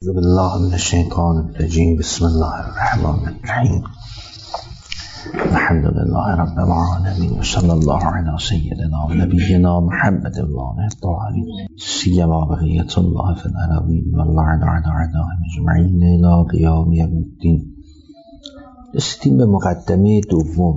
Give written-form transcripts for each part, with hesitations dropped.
اعوذ بالله من الشیطان الرجیم. بسم الله الرحمن الرحیم. الحمد لله رب العالمین و صلی الله علی سیدنا و نبینا محمد الله الطاهرین سیما بقیة الله فی الارضین و اللعن علی اعدائهم اجمعین الی قیام یوم الدین. رسیدیم به مقدمه دوم.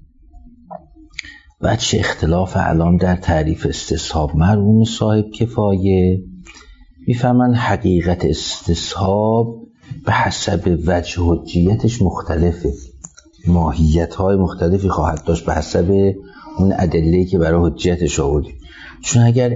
وجه اختلاف الان در تعریف استصحاب. مرحوم صاحب کفایه میفهمن حقیقت استصحاب به حسب وجه حجیتش مختلفه، ماهیت‌های مختلفی خواهد داشت به حسب اون ادله‌ای که برای حجیتش آوردیم. چون اگر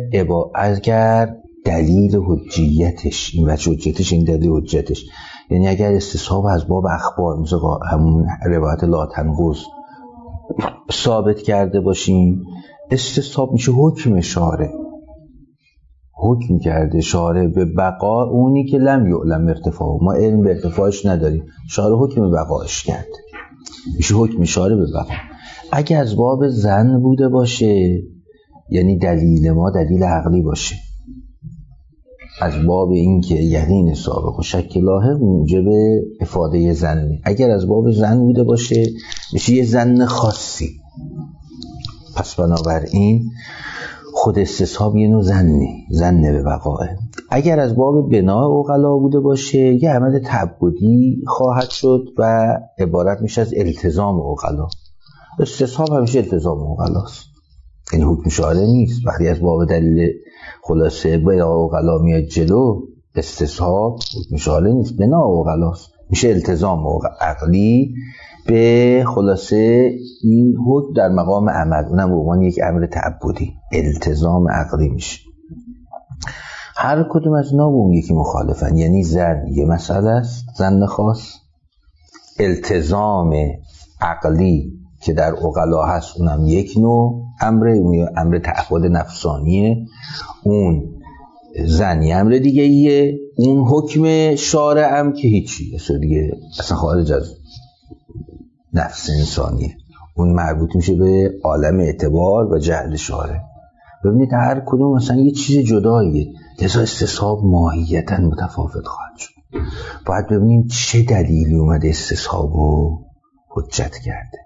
دلیل حجیتش، این وجه حجیتش، این دلیل حجیتش، یعنی اگر استصحاب از باب اخبار مثل همون روایت لا تنقض ثابت کرده باشیم، استصحاب میشه حکم شارع، حکم کرده شارع به بقا اونی که لم یعلم ارتفاع، ما علم به ارتفاعش نداریم، شارع حکم بقاش کرده، میشه حکم شارع به بقا. اگه از باب ظن بوده باشه، یعنی دلیل ما دلیل عقلی باشه، از باب این که یقین سابق و شک لاحق موجب افاده ظنه. اگر از باب ظن بوده باشه میشه یه ظن خاصی. پس بنابراین خود استصحاب یه نوع ظنه به وقائع. اگر از باب بناء عقلا بوده باشه یه عمل تعبدی خواهد شد و عبارت میشه از التزام عقلا. استصحاب همیشه التزام عقلاست، این حکم شارع نیست. وقتی از باب دلیل خلاصه بناء عقلا میاد جلو، استصحاب حکم شارع نیست، بناء عقلاست، میشه التزام عقلی به خلاصه این حکم در مقام عمل، اونم به عنوان یک امر تعبدی، التزام عقلی میشه. هر کدوم از اینا با اون یکی مخالفن، یعنی ظن یه مسئله است، ظن خاص، التزام عقلی که در عقلا هست اونم یک نوع امره، اون امر تعبد نفسانیه، اون ظنی امر دیگه ایه، اون حکم شارع هم که هیچی دیگه اصلا خارج از نفس انسانیه، اون مربوط میشه به عالم اعتبار و جهل شارع. ببینید هر کدوم مثلا یه چیز جداییه، لذا استصحاب ماهیتا متفاوت خواهد شد. باید ببینیم چه دلیلی اومده استصحابو حجت کرده.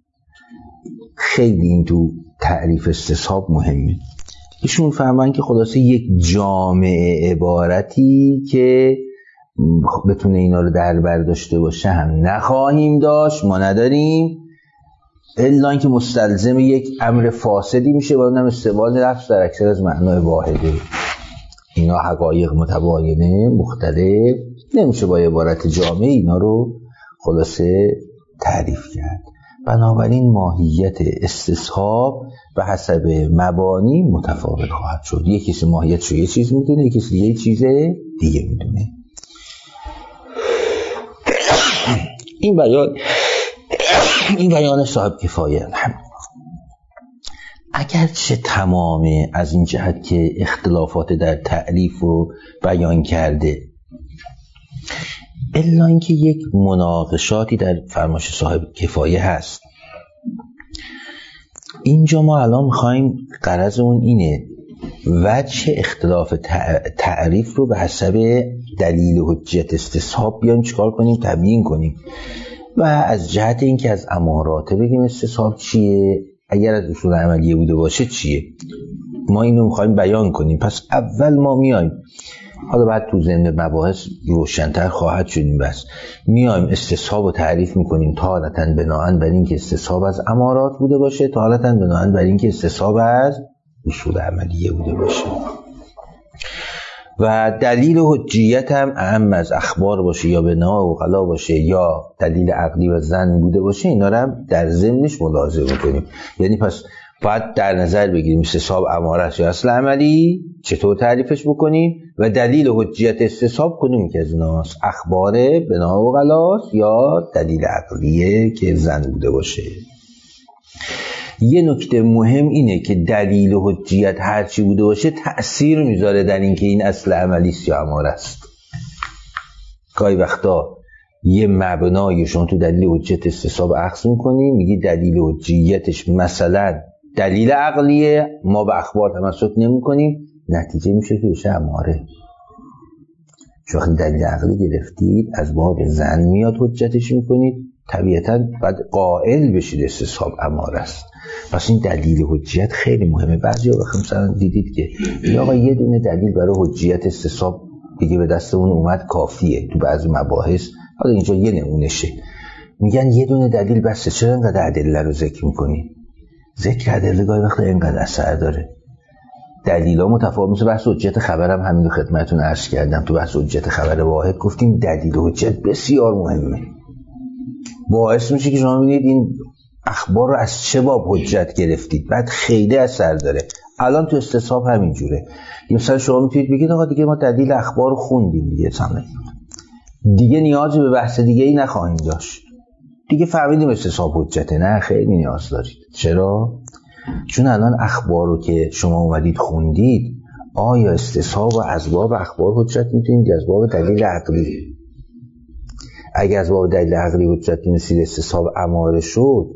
خیلی این تو تعریف استصحاب مهمه. ایشون فهمن که خلاصه یک جامعه عبارتی که بتونه اینا رو در بر داشته باشه هم نخواهیم داشت، ما نداریم، الا اینکه مستلزم یک امر فاسدی میشه و اونم استعمال لفظ در اکثر از معنای واحده. اینا حقایق متباینه مختلف، نمیشه با عبارت جامعه اینا رو خلاصه تعریف کرد. بنابراین ماهیت استصحاب به حسب مبانی متفاوت خواهد شد. یک کسی ماهیتش رو یه چیز میدونه، یک کسی یه چیز دیگه میدونه. این بیان صاحب کفایه. اگرچه تمام از این جهت که اختلافات در تعریف رو بیان کرده، الا اینکه یک مناقشاتی در فرمایش صاحب کفایه هست. اینجا ما الان میخوایم، غرض اون اینه وجه اختلاف تعریف رو به حسب دلیل حجیت استصحاب بیایم چیکار کنیم، تبیین کنیم. و از جهت اینکه از امارات بگیم استصحاب چیه، اگر از اصول عملیه بوده باشه چیه، ما اینو میخوایم بیان کنیم. پس اول ما میایم، حالا بعد تو ضمن مباحث روشن‌تر خواهد شدیم، بس میایم استصحاب رو تعریف میکنیم، تارةً بناءً بر این که استصحاب از امارات بوده باشه، تارةً بناءً بر این که استصحاب از اصول عملیه بوده باشه. و دلیل حجیت هم اهم از اخبار باشه یا بناء عقلا باشه یا دلیل عقلی و ظن بوده باشه، اینا رو هم در ضمنش ملاحظه کنیم. یعنی پس باید در نظر بگیریم استصحاب امارت یا اصل عملی چطور تعریفش بکنیم و دلیل حجیت استصحاب کدوم که از ایناست، اخبار بناء عقلاست یا دلیل عقلیه که ظن بوده باشه. یه نکته مهم اینه که دلیل حجیت هرچی بوده باشه تأثیر میذاره در این که این اصل عملی است یا اماره است. گاهی وقتا یه مبنای شما تو دلیل حجیت استصحاب اخذ میکنیم، میگی دلیل حجیتش مثلا دلیل عقلیه، ما به اخبار تمسک نمیکنیم، نتیجه میشه که بشه اماره. شما دلیل عقلی گرفتید از باب ظن میاد حجتش میکنید، طبیعتاً بعد قائل بشید استصحاب اماره است. پس این دلیل حجیت خیلی مهمه. بعضیا مثلا دیدید که یا آقا یه دونه دلیل برای حجیت استصحاب دیگه به دستمون اومد کافیه. تو بعضی مباحث حالا اینجا یه نمونهشه میگن یه دونه دلیل بسه، چرا اینقدر ادله رو ذکر میکنی؟ ذکر ادله گاهی وقت اینقدر اثر داره. دلیلا متفاوت. مثل بحث حجت خبرم همین رو خدمتتون عرض کردم. تو بحث حجت خبر واحد گفتیم دلیل حجت بسیار مهمه. باعث میشه که شما ببینید این اخبار رو از چه باب حجت گرفتید، بعد خیلی اثر داره. الان تو استصحاب همین جوره. مثلا شما میتونید بگید آقا دیگه ما دلیل اخبار رو خوندیم دیگه نیازی به بحث دیگه ای نخواهیم داشت، دیگه فهمیدیم استصحاب حجته. نه، خیلی نیاز دارید. چرا؟ چون الان اخبار رو که شما اومدید خوندید، آیا استصحاب و از باب اخبار حجت میتونید از باب دلیل عقلی؟ اگر از باب دلیل عقلی حجت میتونید استصحاب اماره شد،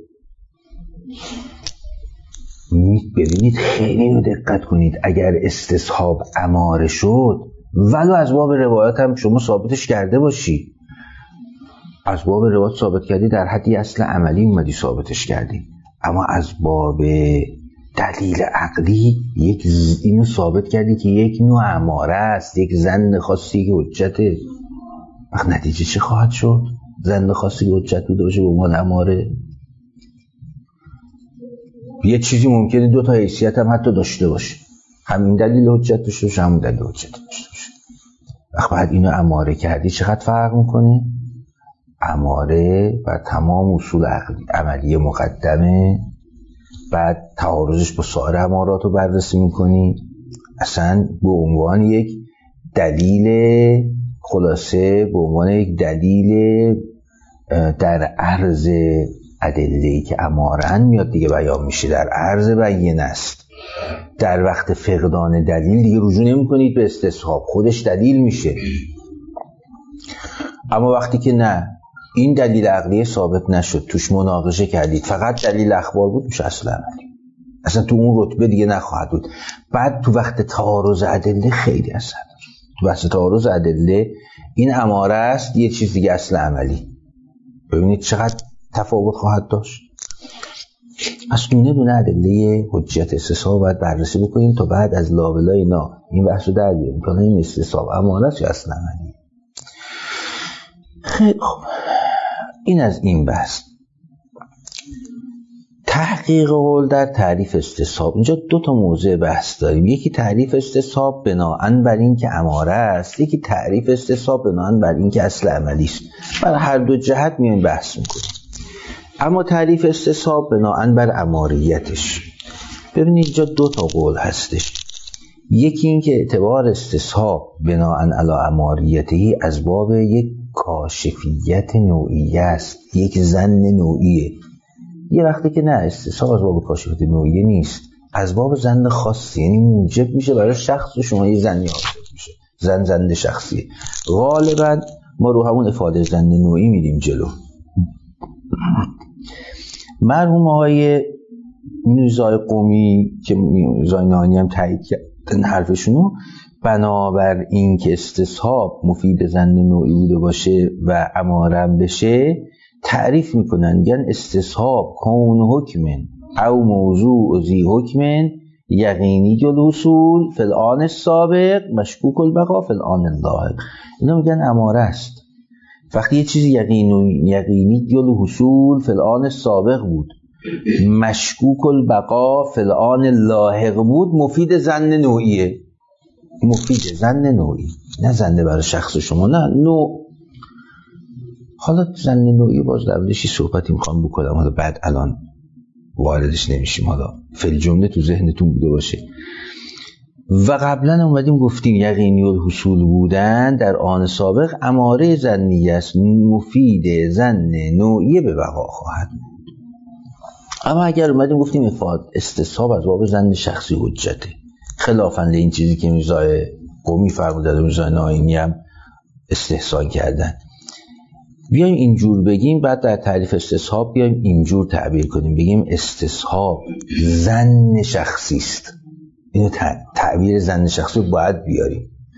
ببینید خیلی رو دقت کنید، اگر استصحاب اماره شد ولو از باب روایت هم شما ثابتش کرده باشی، از باب روایت ثابت کردی در حدی اصل عملی اومدی ثابتش کردی، اما از باب دلیل عقلی اینو ثابت کردی که یک نوع اماره است، یک ظن خاصی که حجته. وقت نتیجه چه خواهد شد؟ ظن خاصی که حجت بوده باشه به عنوان اماره. یه چیزی ممکنه دو تا حیثیت هم حتی داشته باشه، همین دلیل حجت داشته باشه، همون دلیل حجت داشته باشه. وقت بعد اینو اماره کردی چقدر فرق میکنه؟ اماره و تمام اصول عملی مقدمه، بعد تعارضش با سایر امارات رو بررسی میکنی، اصلا به عنوان یک دلیل خلاصه، به عنوان یک دلیل در عرض ادله‌ای که امارن میاد دیگه بیان میشه، در عرض بیان است. در وقت فقدان دلیل دیگه رجوع نمی‌کنید به استصحاب، خودش دلیل میشه. اما وقتی که نه، این دلیل عقلی ثابت نشد، توش مناقشه کردید، فقط دلیل اخبار بود، میشه اصل عملی، اصلا تو اون رتبه دیگه نخواهد بود. بعد تو وقت تعارض ادله خیلی اثر داره. تو وقت تعارض ادله این اماره است، یه چیز دیگه اصل عملی. ببینید چقدر تفاوت خواهد داشت. پس دونه ادله حجت استصحاب باید بررسی بکنیم تا بعد از لابلای اینا این بحث رو در بیاریم که این استصحاب اماره است یا اصل عملی. خیلی خوب، این از این بحث. تحقیق قول در تعریف استصحاب. اینجا دو تا موضوع بحث داریم. یکی تعریف استصحاب بناءً بر این که اماره است، یکی تعریف استصحاب بناءً بر این که اصل عملی است. بر هر دو جهت میایم بحث میکنیم. اما تعریف استصحاب بناءً بر اماریتش، ببینید اینجا دو تا قول هستش. یکی این که اعتبار استصحاب بناءً علی اماریته از باب یک کاشفیت نوعیه است، یک ظن نوعیه. یه وقتی که نه، استصحاب از باب کاشفیت نوعیه نیست، از باب ظن خاصی، یعنی موجب میشه برای شخص شما یه ظنی حاصل میشه، ظن شخصیه. غالبا ما رو همون افاده ظن نوعی میریم جلو. مرحوم های میرزای قمی که میرزای نهانی هم تایید کردن حرفشونو، بنابر این که استصحاب مفید ظن نوعی بوده باشه و امارم بشه، تعریف میکنن، میگن استصحاب کون حکمن او موضوع ذی حکمن یقینی الحصول فی الآن السابق مشکوک البقا فی الآن اللاحق. اینا میگن اماره است. وقتی یه چیزی یقینی الحصول فی الآن السابق بود، مشکوک البقا فی الآن اللاحق بود، مفید ظن نوعیه. مفید ظن نوعی، نه ظن برای شخص شما، نه نوع. حالا ظن نوعی باز درباره‌اش صحبتی میخوام بکنم، حالا بعد الان واردش نمیشیم، حالا فل جمله تو ذهنتون بوده باشه. و قبلا اومدیم گفتیم یقینی الحصول بودن در آن سابق اماره ظنی است، مفید ظن نوعی به بقا خواهد بود. اما اگر اومدیم گفتیم استصحاب از باب ظن شخصی حجته، خلافاً این چیزی که میرزای قمی فرمودن و میرزای ناینی هم استحسان کردن، بیایم اینجور بگیم، بعد در تعریف استصحاب بیایم اینجور تعبیر کنیم، بگیم استصحاب ظن شخصی است. اینو تعبیر ظن شخصی باید بیاریم.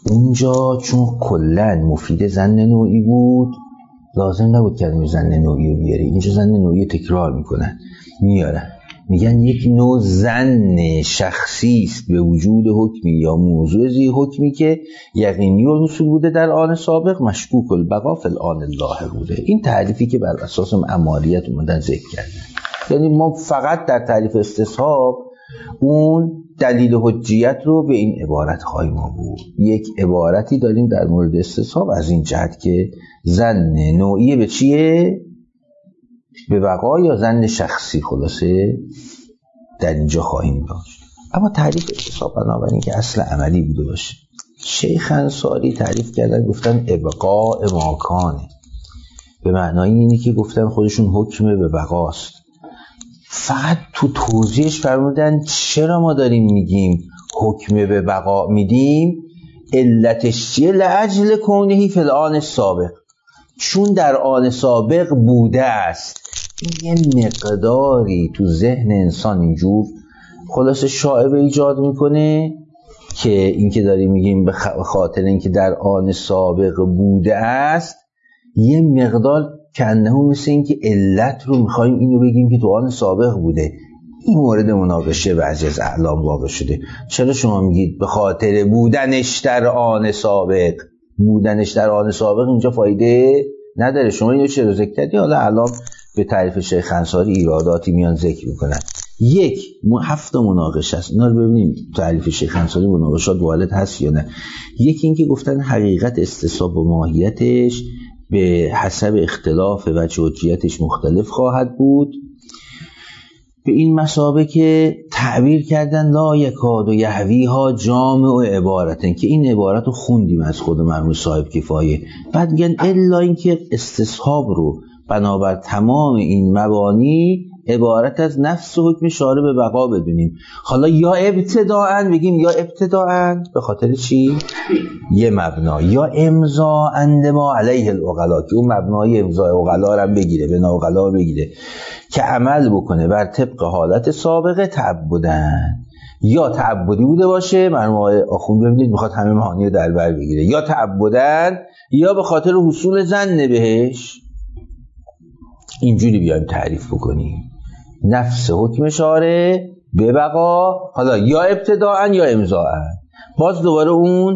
اونجا چون کلن مفید زن نوعی بود لازم نبود کلمه زن نوعی رو بیاری. اینجا زن نوعی تکرار میکنن میارن، میگن یک نوع زن شخصی است به وجود حکمی یا موضوع زی حکمی که یقینی الحصول بوده در آن سابق مشکوک البقا فی الآن الله بوده. این تعریفی که بر اساس معماریت اومدن ذکر کردن. یعنی ما فقط در تعریف استصحاب اون دلیل حجیت رو به این عبارت خواهیم آورد. یک عبارتی داریم در مورد استصحاب از این جهت که زن نوعی به چیه؟ به بقا یا زن شخصی، خلاصه در اینجا خواهیم داشت. اما تعریف استصحاب بنابراین که اصل عملی بوده باشه. شیخ انصاری تعریف کردن گفتن ابقاء ماکانه، به معنای اینی که گفتن خودشون حکم به بقاست. فقط تو توضیحش فرمودن چرا ما داریم میگیم حکم به بقا میدیم، علتش چیه؟ لعجل کونه فی الآن سابق، چون در آن سابق بوده است. این یه مقداری تو ذهن انسان اینجور خلاصه شائبه ایجاد میکنه که این که داریم میگیم به خاطر اینکه در آن سابق بوده است، یه مقدار کنه مثل این که علت رو میخوایم اینو بگیم که تو آن سابق بوده. این مورد مناقشه بعضی از اعلام واقع شده. چرا شما میگید به خاطر بودنش در آن سابق؟ بودنش در آن سابق اینجا فایده نداره. شما اینو چرا ذکر کردی؟ حالا الان به تعریف شیخ انصاری ایراداتی میان ذکر میکنن. یک 7 مناقشه است، اینا رو ببینیم تعریف شیخ انصاری مناقشات وارد هست یا نه. یکی این که گفتن حقیقت استصحاب و ماهیتش به حسب اختلاف وجه حجیتش مختلف خواهد بود. به این مثابه که تعبیر کردن لا یکاد و یحویها جامع و عبارتن، که این عبارت رو خوندیم از خود مرحوم صاحب کفایه. بعد میگن الا این که استصحاب رو بنابر تمام این مبانی عبارت از نفس و حکم شارع به بقا بدونیم. حالا یا ابتداءً بگیم، یا ابتداءً به خاطر چی؟ یه مبنا، یا امضا اندما علیه العقلا، که اون مبنای امضای عقلا رو بگیره، به عقلا بگیره که عمل بکنه بر طبق حالت سابقه تعبدن. یا تعبدی بوده باشه، مرحوم آخوند ببینید میخواد همه معانی در بر بگیره، یا تعبدن یا به خاطر حصول ظن بهش. اینجوری بیایم تعریف بکنیم نفس حکم شارع به بقا، حالا یا ابتداءً یا امضاءً. باز دوباره اون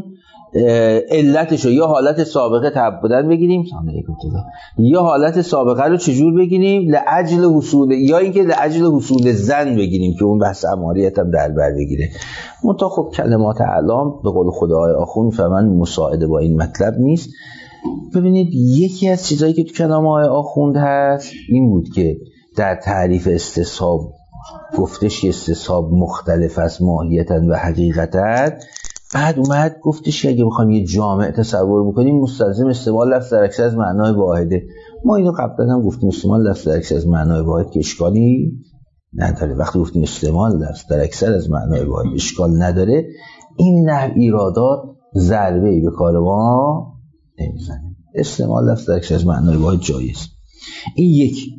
علتشو یا حالت سابقه تعبدن بگیریم، یا حالت سابقه رو چجور بگیریم؟ لعجل حصول، یا اینکه لعجل حصول ظن بگیریم که اون بحث اماریت هم در بر بگیره. منتها خب کلمات اعلام به قول خدای آخوند فمن مساعده با این مطلب نیست. ببینید یکی از چیزایی که تو کلام آقای آخوند هست این بود که در تعریف استصحاب گفتش استصحاب مختلف از ماهیتاً و حقیقتاً. بعد اومد گفتش که اگه بخوایم یه جامع تصور بکنیم مستلزم استعمال لفظ در اکثر از معنای واحده. ما اینو قبلا هم گفتیم استعمال لفظ در اکثر از معنای واحد که اشکالی نداره. وقتی گفتیم استعمال لفظ در اکثر از معنای واحد اشکال نداره، این نوع ایرادات ضربه‌ای به کار ما نمیزنه. استعمال لفظ در اکثر از معنای واحد جایز. این یکی.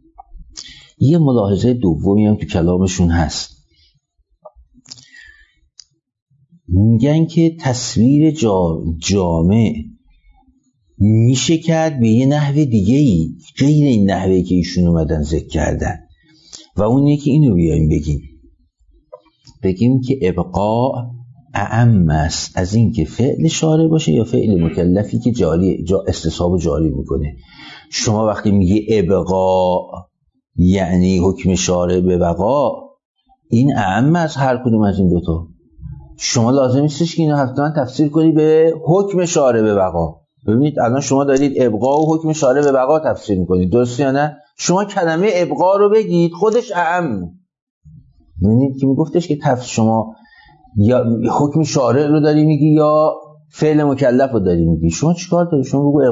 یه ملاحظه دومی هم تو کلامشون هست، میگن که تصویر جامع میشه کرد به یه نحو دیگه‌ای غیر این نحوی که ایشون اومدن ذکر کردن، و اون یکی اینو بیایم بگیم که ابقاء اعم است از این که فعل شارع باشه یا فعل مکلفی که استصحاب جاری میکنه. شما وقتی میگی ابقاء یعنی حکم شارع به بقا، این اعم از هر کدوم از این دوتا. شما لازم نیستش که اینو حتما تفسیر کنی به حکم شارع به بقا. ببینید الان شما دارید ابقاء و حکم شارع به بقا تفسیر میکنید، درسته یا نه؟ شما کلمه ابقاء رو بگید خودش اعم. ببینید که میگفتش که شما یا حکم شارع رو داری میگی یا فعل مکلف رو داری میگی. شما چیکار داری؟ شما بگو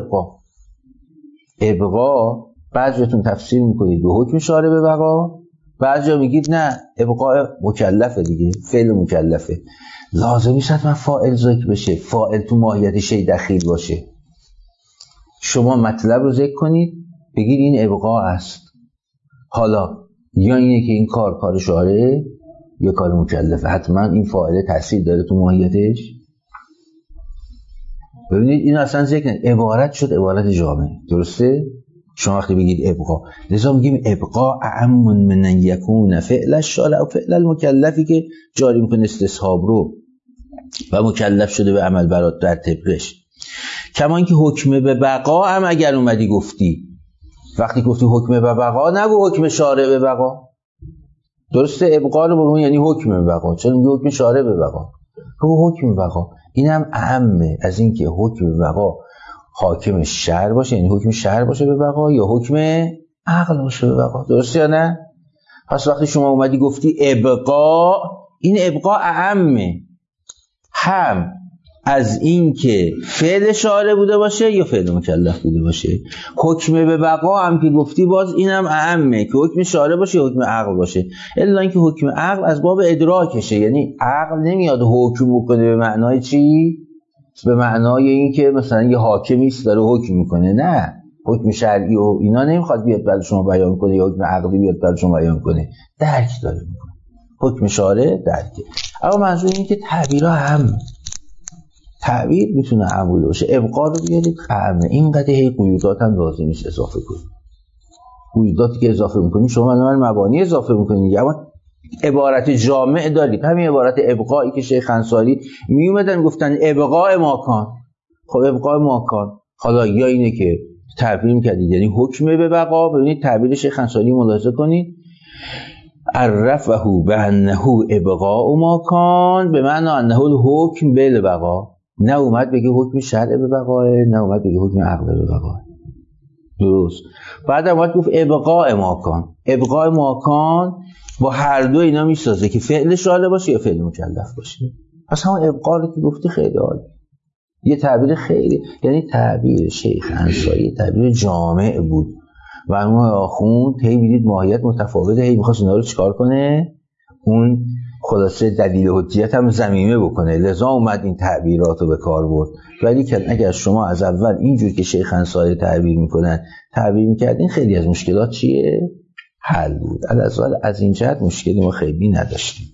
ابقاء بعضیتون تفسیر میکنید به حکم شارع به بقا، بعضیا میگید نه ابقاء مکلفه دیگه، فعل مکلفه. لازم نیست حتما فاعل ذکر بشه، فاعل تو ماهیت شی دخیل باشه. شما مطلب رو ذکر کنید بگید این ابقاء است. حالا یا اینه که این کار شارعه یا کار مکلفه، حتما این فاعل تاثیر داره تو ماهیتش. ببینید این اصلا ذکر عبارت شد عبارت جامع، درسته؟ شما وقتی بگید ابقا، لذا میگیم ابقا اعم من ان یکون فعل الشارع او فعل المکلفی که جاری میکنه استصحاب رو و مکلف شده به عمل برات در طبقش. کما اینکه حکم به بقا هم اگر اومدی گفتی، وقتی گفتی حکم به بقا نگو حکم شارع به بقا، درسته؟ ابقا رو بگو یعنی حکم به بقا، چون میگه حکم شارع به بقا، بگو حکم به بقا. اینم اعمه از این که حکم به بقا حاکم شرع باشه، یعنی حکم شرع باشه به بقا، یا حکم عقل باشه به بقا، درسته یا نه؟ پس وقتی شما اومدی گفتی ابقا، این ابقا اعمه هم از این که فعل شارع بوده باشه یا فعل مکلف بوده باشه. حکم به بقا هم که گفتی باز اینم اعمه که حکم شارع باشه یا حکم عقل باشه، الا اینکه حکم عقل از باب ادراکشه، یعنی عقل نمیاد حکم بکنه به معنای چی؟ به معنای این که مثلا یه حاکمی است داره حکم میکنه، نه، حکم شرعی و اینا نمیخواد بیاد برای شما بیان کنه یا حکم عقلی بیاد برای شما بیان کنه، درک داره میکنه، حکم شارع درکه. اما منظور اینه که تعبیرها هم تعبیر میتونه عمول باشه. ابقا رو بیارید قرمه، اینقدر هی قیودات هم لازم نیست اضافه کنید. قیوداتی که اضافه میکنید شما من مبانی اضافه میکنید، اما عبارت جامع دارید. همین عبارت ابقایی که شیخ انصاری میومدن گفتن ابقاء ماکان، خب ابقاء ماکان حالا یا اینه که تعبیر میکردید یعنی حکم به بقا. ببینید تعبیر شیخ انصاری ملاحظه کنید، عرفه بانه ابقاء ماکان به معنی انه الحکم بالبقا، نه اومد بگه حکم شرع به بقاه، نه اومد بگه حکم عقل به بقاه، درست؟ بعد اومد گفت ابقاء ماکان. ابقاء ماکان با هر دو اینا میسازه که فعل شارع باشه یا فعل مکلف باشه. پس همون ابقاء رو که گفتی خیلی عالی، یه تعبیر خیلی، یعنی تعبیر شیخ انصاری تعبیر جامع بود و اون آخوند هی میدید ماهیت متفاوته، هی میخواست اینا رو چیکار کنه؟ اون خلاصه دلیل حجیت هم ضمیمه بکنه، لذا اومد این تعبیرات رو به کار برد. ولی که اگر شما از اول اینجور که شیخ انصاری تعبیر میکنن تعبیر میکردین، خیلی از مشکلات چیه؟ حل بود. الازوال از این جهت مشکلی ما خیلی نداشتیم.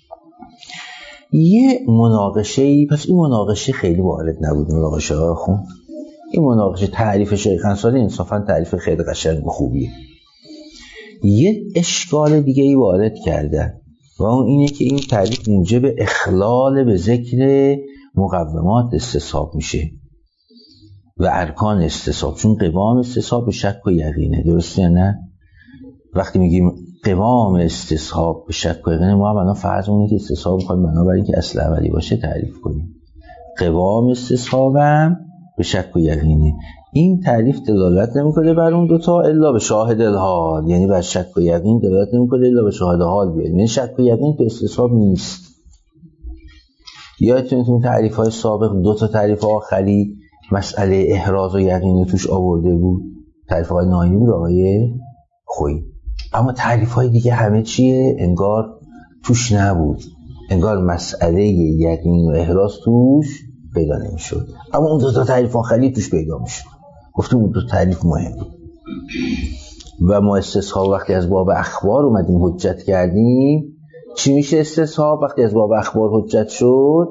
یه مناقشه‌ای، پس این مناقشه خیلی وارد نبود، مناقشه ها خون این مناقشه تعریف شیخ انصاری انصافا تعریف خیلی قشنگ و خوبیه. یه اشکال دیگه ای وارد کردن و اون اینه که این تعریف موجب اخلال به ذکر مقومات استصحاب میشه و ارکان استصحاب، چون قوام استصحاب به شک و یقینه، درسته نه؟ وقتی میگیم قوام استصحاب به شک و یقینه، ما هم الان فرضمونه که استصحاب میخوایم بنابراین اینکه اصل اولی باشه تعریف کنیم. قوام استصحاب هم به شک و یقینه. این تعریف دلالت نمیکنه بر اون دوتا الا به شاهد الحال، یعنی بر شک و یقین دلالت نمیکنه الا به شاهد حال بیاد، یعنی شک و یقین تو استصحاب نیست. یادتونه تو تعریف‌های سابق دوتا تعریف آخری مسئله احراز و یقین رو توش آورده بود، تعریف‌های ناینی بود آقای خویی، اما تعریف‌های دیگه همه چیه؟ انگار توش نبود، انگار مسئله یقین و احراز توش پیدا نمی‌شد، اما اون دوتا تعریف آخری توش پیدا می‌شد. گفتم اون دو تعریف مهمه و ما استصحاب وقتی از باب اخبار اومدیم حجت کردیم، چی میشه استصحاب؟ وقتی از باب اخبار حجت شد،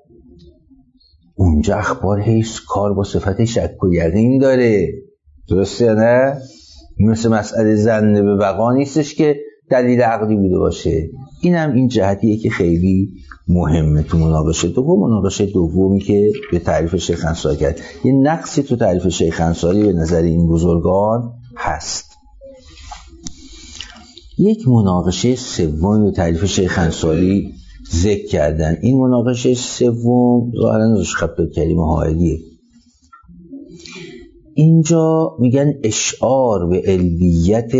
اونجا اخبار هیچ کار با صفت شک و یقین داره، درسته یا نه؟ مثل مسئله ظن به بقا نیستش که دلیل عقلی بوده باشه. اینم این جهتیه که خیلی مهمه تو مناقشه دوم. مناقشه دومی که به تعریف شیخ انصاری کرد، یه نقصی تو تعریف شیخ انصاری به نظر این بزرگان هست. یک مناقشه سومی به تعریف شیخ انصاری ذکر کردن. این مناقشه سوم ظاهرا روش خط کلمه حائلیه. اینجا میگن اشعار به علیت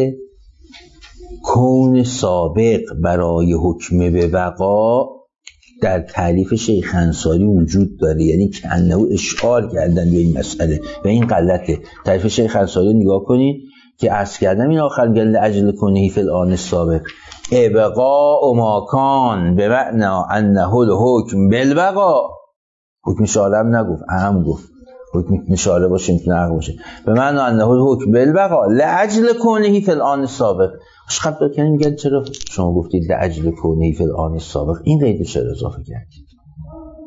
کون سابق برای حکم به بقا در تعریف شیخ انصاری وجود داره، یعنی که انه اشعار کردن به این مسئله و این غلطه. تعریف شیخ انصاری نگاه کنید که عرض کردم این آخر گل اجل کنهی فی الآن السابق ابقاء ماکان به معنی انه الحکم بالبقا. حکم شارع هم نگفت، اهم گفت حکم شارع باشه میتونه عقل باشه، به معنی انه الحکم بالبقا لاجل کنهی فی الآن السابق. خب دکتر میگن چرا شما گفتید لاجل کنهی فی الآن السابق، این قید چرا اضافه کردید؟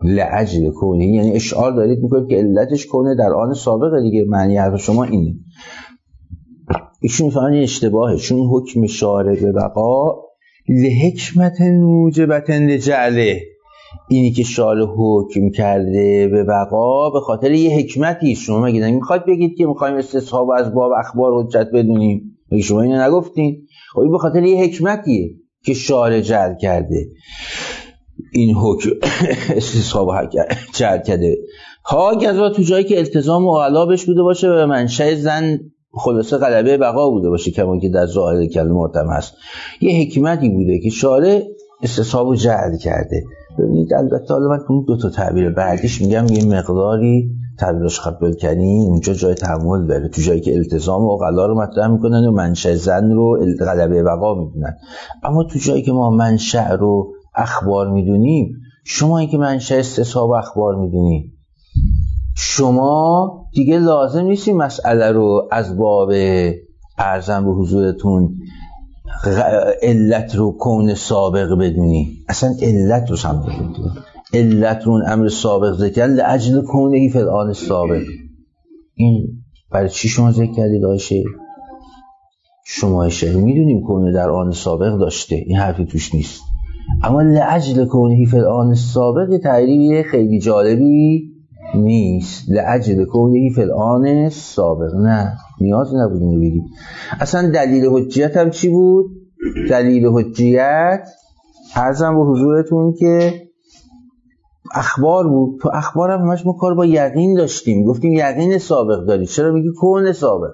لعجل کونه، یعنی اشعار دارید میکنید که علتش کونه در آن سابقه دیگه. معنی حرف شما اینه. ایشون میفهمن این اشتباهه، چون حکم شارع به بقا لحکمت موجبت لجعله، اینی که شارع حکم کرده به بقا به خاطر یه حکمتی. شما مگه نمیخواد بگید که میخوایم استصحاب از باب اخبار حجت بدونیم؟ مگه شما اینو نگفتین؟ خب این به خاطر یه حکمتیه که شارع جعل کرده این حکم استصحاب جعل کرده. ها گذا تو جایی که التزام و علا بش بوده باشه و منشأ زن خلاصه غلبه بقا بوده باشه، کما که در ظاهر کلمات هم هست، یه حکمتی بوده که شارع استصحاب جعل کرده. ببینید البته حالا من اون دو تا تعبیر بعدیش میگم یه مقداری تعبیرش قبول کنین، اونجا جای تحمل داره. تو جایی که التزام و غلا رو مطرح میکنن و منشأ زن رو غلبه بقا میدونن، اما تو جایی که ما منشأ رو اخبار میدونیم، شما این که منشأ استصحاب اخبار میدونی، شما دیگه لازم نیستی مسئله رو از باب ارزم به حضورتون علت رو کون سابق بدونی. اصلا علت رو سمت بدونی، علت رو امر سابق ذکر لعجل کونه فی الآن سابق. این برای چی شما ذکر کردید آقای شیخ؟ شما شیخ میدونیم کونه در آن سابق داشته، این حرفی توش نیست، اما لعجل کونه فی الآن سابق تعریف خیلی جالبی نیست. لعجل کونه فی الآن سابق نه، نیاز نبود اینو بگید. اصلا دلیل حجیت هم چی بود؟ دلیل حجیت عرضم به حضورتون که اخبار بود. تو اخبار هم همش ما کار با یقین داشتیم، گفتیم یقین سابق دارید، چرا میگی کون سابق؟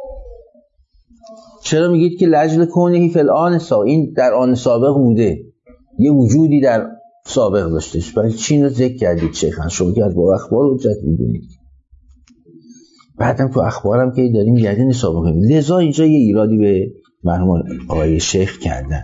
چرا میگید که لعجل کونه فی الآن سابق؟ این در آن سابق بوده، یه وجودی در سابق داشتش، برای چی اینو ذکر کردید شیخان؟ شما که از با اخبار حجت میدونید، بعدم تو اخبارم که داریم یقین سابق کنیم. لذا اینجا یه ایرادی به مرحوم آقای شیخ کردن.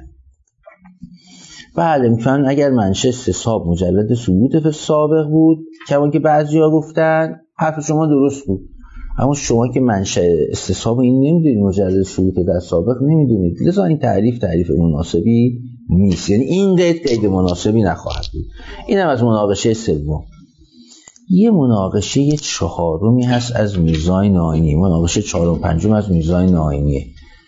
بعد میگن اگر منشأ استصحاب مجرد ثبوت فی سابق بود، کما که بعضیا گفتن، حرف شما درست بود، اما شما که منشأ استصحاب این نمیدونید، مجرد ثبوت در سابق نمیدونید، لذا این تعریف مناسبی نیست. یعنی این قید مناسبی نخواهد بود. اینم از مناقشه سوم. یه مناقشه چهارمی هست از میرزای ناینی، مناقشه چهارم پنجم از میرزای ناینیه.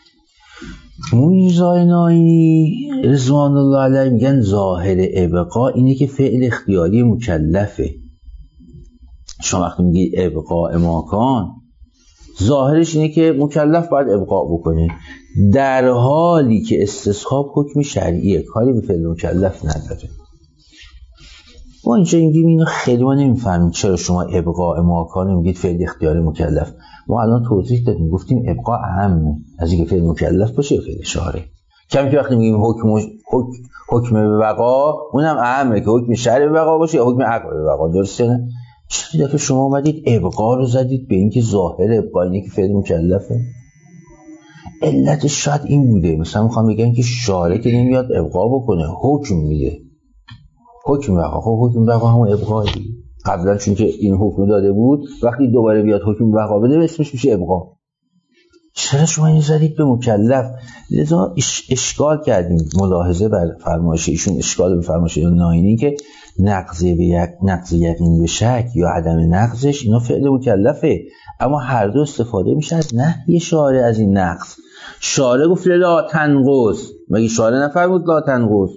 میرزای ناینی رضوان الله علیه میگن ظاهر ابقا اینه که فعل اختیاری مکلفه. شما وقتی میگی ابقاء ماکان، ظاهرش اینه که مکلف باید ابقاء بکنه، در حالی که استصحاب حکم شرعیه، کاری به فعل مکلف نداره. ما اینجا میگیم اینو خیلی ما نمیفهمیم چرا شما ابقاء ماکان میگید فعل اختیاری مکلف. ما الان توضیح دادیم، گفتیم ابقاء اهمه از اینکه فعل مکلف باشه فعل شارع. کمی که وقتی میگیم حکم به بقا، اونم اهمه که حکم شرع به بقا باشه یا حکم عقل به بقا، درسته نه؟ چرا دفعه شما اومدید ابقاء رو زدید به اینکه ظاهر ابقاء اینه که فعل مکلفه؟ علتش شاید این بوده، مثلا میخوام بگم که شارع که نمیاد ابقاء بکنه، حکم میده، حکم بقا. خب حکم بقا همون ابقاء دیگه، قبلا چون که این حکم داده بود، وقتی دوباره بیاد حکم بقا بده اسمش میشه ابقاء. چرا شما این زدید به مکلف؟ لذا اشکال کردیم، ملاحظه بر فرمایش ایشون، اشکال به فرمایش ناینی که نقض یقین به شک یا عدم نقضش اینا فعل مکلفه، اما هر دو استفاده میشه از نهی شارع از این نقض. شارع گفت لا تنقض، مگه شارع نفرمود لا تنقض؟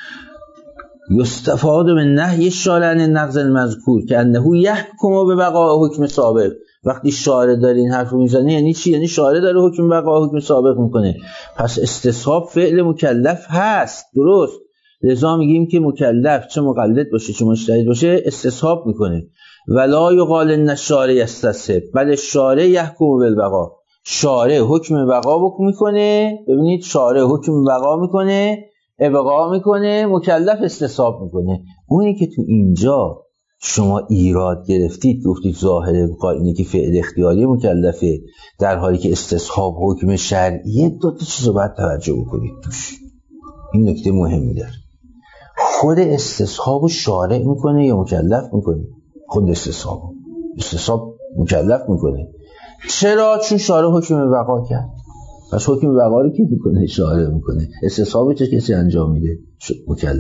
یستفاد من نهی الشارع عن النقض المذکور که انه یحکم به بقاء حکم سابق. وقتی شارع داره این حرف رو میزنه یعنی چی؟ یعنی شارع داره حکم بقاء حکم سابق میکنه، پس استصحاب فعل مکلف هست، درست؟ لذا میگیم که مکلف چه مقلد باشه چه مجتهد باشه استصحاب میکنه. ولا یقال ان الشارع یستصحب، بل الشارع یحکم بالبقاء، شارع حکم بقا میکنه. ببینید شارع حکم بقا میکنه، ابقا میکنه، مکلف استصحاب میکنه. اونی که تو اینجا شما ایراد گرفتید، گفتید ظاهر ابقا اینه که فعل اختیاری مکلفه، در حالی که استصحاب حکم شرعیه، دو تا چیزو باید توجه بکنید توش. این نکته مهمی داره. خود استصحاب شارع میکنه یا مکلف میکنه؟ خود استصحاب مکلف میکنه. چرا؟ چون شارع حکم بقا کرد. پس حکم بقا رو کی میکنه؟ شارع میکنه. استصحاب چه کسی انجام میده؟ مکلف.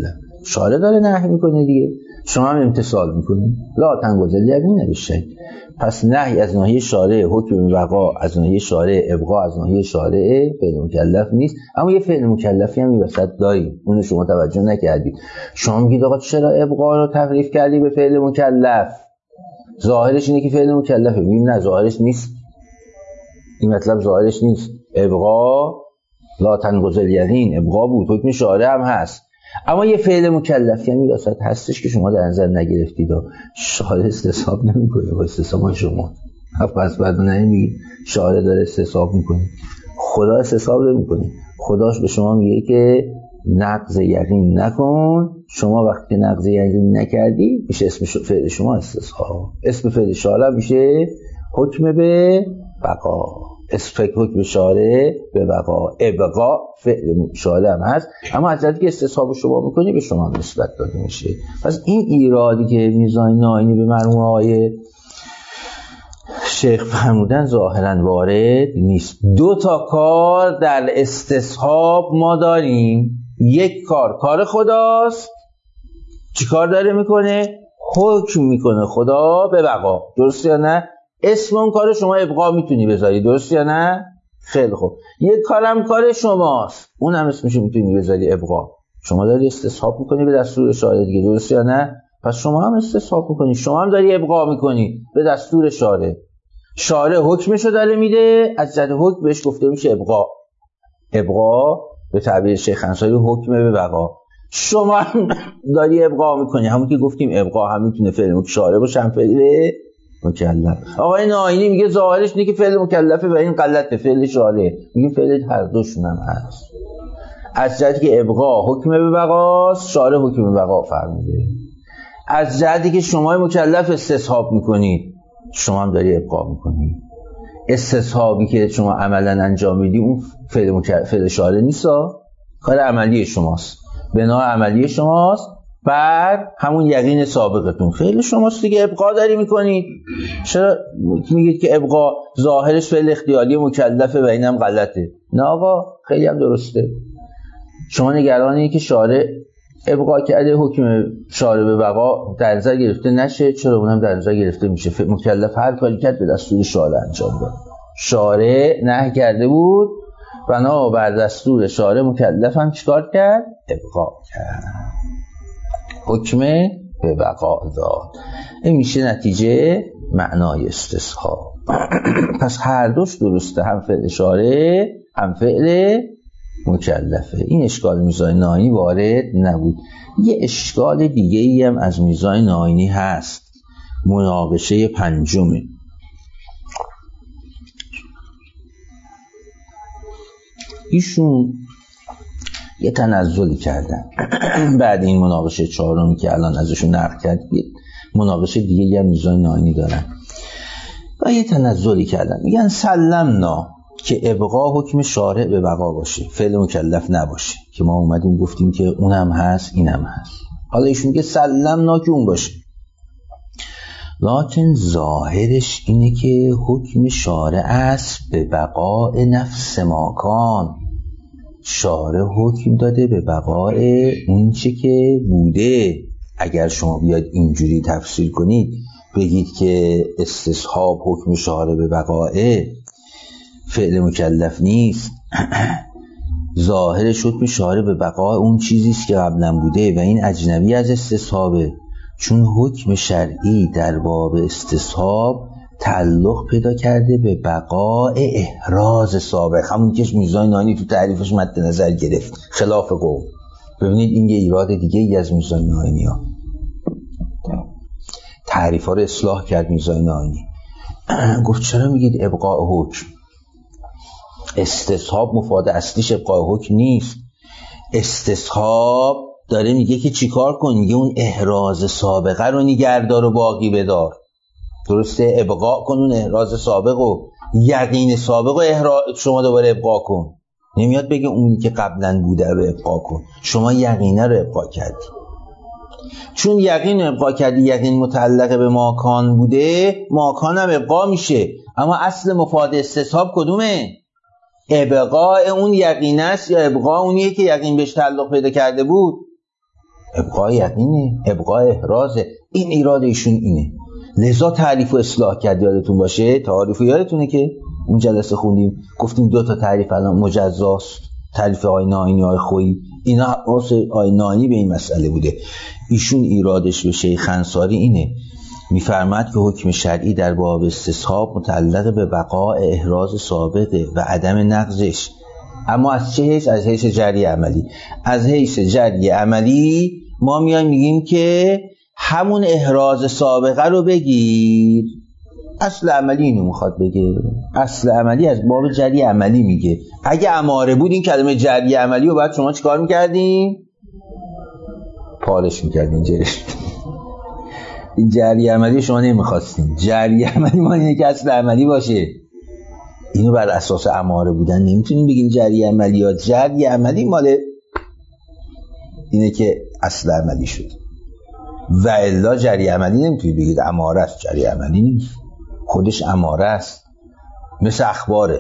شارع داره نهی میکنه دیگه، شما هم امتثال میکنی. لا تنگذل یقین نبشه. پس نهی از ناحیه شارع حکم بقا، از ناحیه شارع ابقا، از ناحیه شارع فعل مکلف نیست. اما یه فعل مکلفی هم این وسط داریم، اونو شما توجه نکردید. شما میگید آقا چرا ابقا رو تفریف کردی به فعل مکلف؟ ظاهرش اینه که فعل مکلفه. میگیم نه، ظاهرش نیست، این مطلب ظاهرش نیست. ابقا لا تنگذل یقین ابقا بود، حکم شارع هم هست، اما یه فعل مکلفی هم این وسط هستش که شما در نظر نگرفتید و شارع استصحاب نمیکنه با استصحاب شما. پس بعد نمیگی شارع داره استصحاب میکنه، خدا استصحاب نمیکنه. خداش به شما میگه که نقض یقین نکن. شما وقتی که نقض یقین نکردی میشه اسم فعل شما استصحاب، اسم فعل شارع میشه حکم به بقا، اسم حکم شارع به بقا. ابقا فعل شارع هم هست، اما از جهتی که استصحاب شما میکنی به شما نسبت داده میشه. پس این ایرادی که میزان ناینی به مرحوم آقای شیخ فرمودن ظاهرا وارد نیست. دو تا کار در استصحاب ما داریم. یک کار خداست. چی کار داره میکنه؟ حکم میکنه خدا به بقا، درست یا نه؟ اسم اون کار شما ابقا میتونی بذاری، درست یا نه؟ خیلی خوب. یک کارم کار شماست، اون هم اسمش میتونی بذاری ابقا. شما داری استصحاب میکنی به دستور شارع دیگه، درست یا نه؟ پس شما هم استصحاب میکنی، شما هم داری ابقا میکنی به دستور شارع. شارع حکمشو داره میده، از جهت حکم بهش گفته میشه ابقا. ابقا به تعبیر شیخ انصاری حکم به بقا. شما هم داری ابقا میکنی، همون که گفتیم ابقا هم میتونه فعل شارع باشه هم فعل مکلف. آقای ناینی میگه ظاهرش اینه که فعل مکلفه و این غلطه، فعل شارع. میگیم فعل هر دوشون هم هست، از جهتی که ابقا حکم به بقاست، شارع حکم به بقا فرموده. از جهتی که شما مکلف استصحاب میکنید، شما هم داری ابقا میکنی. استصحابی که شما عملا انجام میدی اون فعل شارع نیست، کار عملی شماست، بنا عملی شماست، بعد همون یقین سابقتون فعل شماست دیگه. ابقا داری میکنید. چرا میگید که ابقا ظاهرش فعل اختیاری مکلفه و اینم غلطه؟ نه آقا، خیلی هم درسته. شما نگرانی که شارع ابقا کرده، حکم شارع به بقا در نظر گرفته نشه. چرا؟ اونم در نظر گرفته میشه. مکلف هر کاری کرد به دستور شارع انجام داد. شارع نهی کرده بود، بنا بر دستور شارع مکلف هم چیکار کرد؟ ابقا کرد، حکم به بقا داد. این میشه نتیجه معنای استصحاب. پس هر دوش درسته، هم فعل شارع هم فعل مکلفه. این اشکال میزان ناینی وارد نبود. یه اشکال دیگه ای هم از میزان ناینی هست، مناقشه پنجمه. ایشون یه تنزلی کردن بعد این مناقشه چهارمی که الان ازشون نقل کرد. مناقشه دیگه هم میزان ناینی دارن و یه تنزلی کردن، میگن سلمنا که ابقا حکم شارع به بقا باشه، فعل مکلف نباشه، که ما اومدیم گفتیم که اونم هست اینم هست. حالا ایشون که سلمنا که اون باشه، لکن ظاهرش اینه که حکم شارع است به بقاء نفس ماکان. شارع حکم داده به بقاء اون چه که بوده. اگر شما بیاید اینجوری تفسیر کنید، بگید که استصحاب حکم شارع به بقاء فعل مکلف نیست، ظاهرش حکم شارع به بقاء اون چیزیست که قبلا بوده و این اجنبی از استصحابه، چون حکم شرعی در باب استصحاب تعلق پیدا کرده به بقاء احراز سابق، همون که میزان ناینی تو تعریفش مد نظر گرفت خلاف قول. ببینید این یه ایراد دیگه ای از میزان ناینی ها، تعریف ها رو اصلاح کرد میزان ناینی. گفت چرا میگید ابقاء حکم؟ استصحاب مفاد اصلیش ابقاء حکم نیست. استصحاب داره میگه که چیکار کن؟ میگه اون احراز سابقه رو نگهدار و باقی بدار. درسته؟ ابقاء کن اون احراز سابق و یقین سابق و شما دوباره ابقاء کن. نمیاد بگه اونی که قبلا بوده رو ابقاء کن، شما یقینه رو ابقاء کردی. چون یقین رو ابقاء کردی، یقین متعلق به ماکان بوده، ماکان هم ابقاء میشه. اما اصل مفاد استصحاب کدومه؟ ابقاء اون یقین است یا ابقاء اونیه که یقین بهش تعلق پیدا کرده بود؟ ابقای یقینه، ابقای احرازه. این ایراد ایشون اینه. لذا تعریف و اصلاح کرد. یادتون باشه تعریف یادتونه که اون جلسه خوندیم گفتیم 2 تا تعریف الان مجزاست، تعریف آیین آیینی آی خویی، اینا واسه آیین آیینی به این مسئله بوده. ایشون ایرادش به شیخ انصاری اینه، میفرماد که حکم شرعی در باب استصحاب متعلق به بقاء احراز ثابته و عدم نقضش. اما از چه حیث؟ از حیث جری عملی. از حیث جری عملی ما میایم میگیم که همون احراز سابقه رو بگیر. اصل عملی اینو میخواد بگه. اصل عملی از باب جری عملی میگه. اگه اماره بود این کلمه جری عملی رو بعد شما چیکار میکردین؟ پارش میکردین جرش. این جری عملی شما نمیخواستین. جری عملی ما اینه که اصل عملی باشه. اینو بر اساس اماره بودن نمیتونیم بگیم جری عملی. یا جری عملی مال اینه که اصل عملی شد و الا جری عملی نمیتونید بگید اماره است. جری عملی نیست، خودش اماره است، مثل اخباره.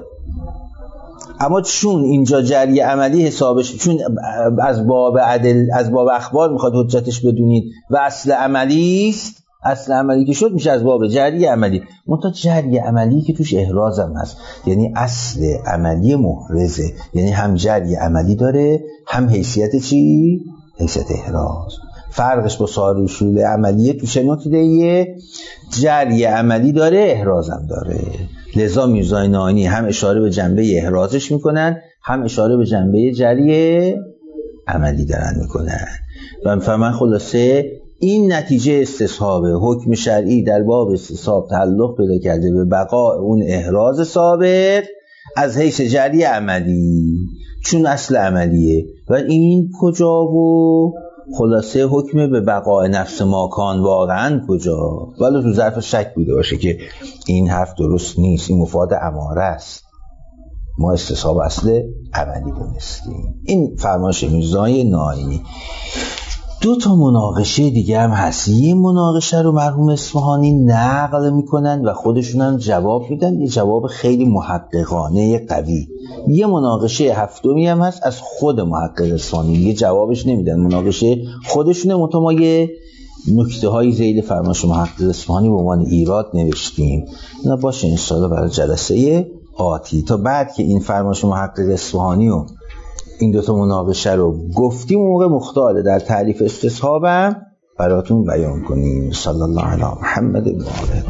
اما چون اینجا جری عملی حسابش، چون از باب عدل، از باب اخبار میخواد حجتش بدونید و اصل عملی است، اصل عملی که شد میشه از باب جری عملی. منتها جری عملی که توش احراز هم هست، یعنی اصل عملی محرزه، یعنی هم جری عملی داره هم حیثیت چی؟ حیثیت احراز. فرقش با سایر اصول عملیه تو چه نکته‌ایه؟ جری عملی داره، احراز هم داره. لذا میرزای ناینی هم اشاره به جنبه احرازش میکنن، هم اشاره به جنبه جری عملی دارن میکنن. و من خلاصه این نتیجه استصحاب حکم شرعی در باب استصحاب تعلق پیدا کرده به بقاء اون احراز ثابت از حیث جری عملی، چون اصل عملیه. و این کجا و خلاصه حکم به بقاء نفس ماکان واقعا کجا؟ ولی تو ظرف شک بوده باشه که این حرف درست نیست، این مفاد اماره است، ما استصحاب اصل عملی دونستیم. این فرمایش میرزای ناینی. 2 تا مناقشه دیگه هم هست. یه مناقشه رو مرحوم اصفهانی نقل میکنن و خودشون هم جواب میدن، یه جواب خیلی محققانه قوی. یه مناقشه هفتمی هم هست از خود محقق اصفهانی، یه جوابش نمیدن، مناقشه خودشونه. ما یه نکته های ذیل فرمایش محقق اصفهانی به عنوان ایراد نوشتیم. اینا باشه انشاءالله برای جلسه آتی، تا بعد که این فرمایش محقق اصفهانی و این 2 تا مناقشه رو گفتیم موقع مختاره در تعریف استصحابم براتون بیان کنیم. صلی الله علی محمد و آله.